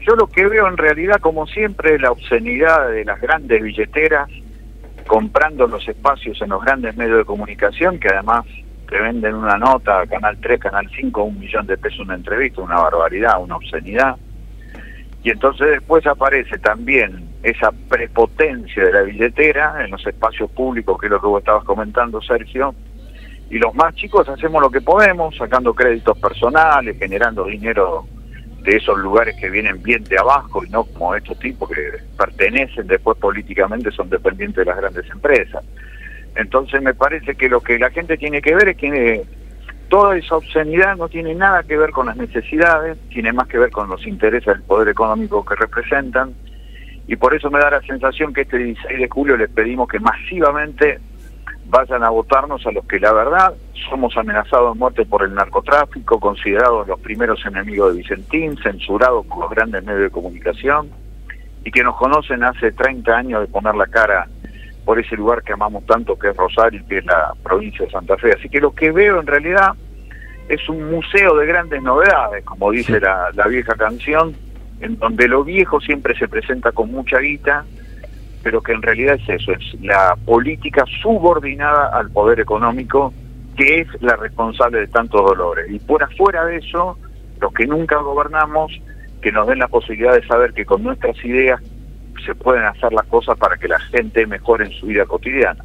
yo lo que veo en realidad, como siempre, es la obscenidad de las grandes billeteras comprando los espacios en los grandes medios de comunicación, que además te venden una nota, Canal 3, Canal 5, $1 millón de pesos una entrevista, una barbaridad, una obscenidad. Y entonces después aparece también esa prepotencia de la billetera en los espacios públicos, que es lo que vos estabas comentando, Sergio, y los más chicos hacemos lo que podemos, sacando créditos personales, generando dinero de esos lugares que vienen bien de abajo y no como estos tipos que pertenecen después políticamente, son dependientes de las grandes empresas. Entonces me parece que lo que la gente tiene que ver es que toda esa obscenidad no tiene nada que ver con las necesidades, tiene más que ver con los intereses del poder económico que representan, y por eso me da la sensación que este 16 de julio les pedimos que masivamente vayan a votarnos a los que la verdad somos amenazados de muerte por el narcotráfico, considerados los primeros enemigos de Vicentín, censurados por los grandes medios de comunicación, y que nos conocen hace 30 años de poner la cara por ese lugar que amamos tanto, que es Rosario, que es la provincia de Santa Fe. Así que lo que veo en realidad es un museo de grandes novedades, como dice la vieja canción, en donde lo viejo siempre se presenta con mucha guita, pero que en realidad es eso, es la política subordinada al poder económico, que es la responsable de tantos dolores. Y por afuera de eso, los que nunca gobernamos, que nos den la posibilidad de saber que con nuestras ideas se pueden hacer las cosas para que la gente mejore en su vida cotidiana.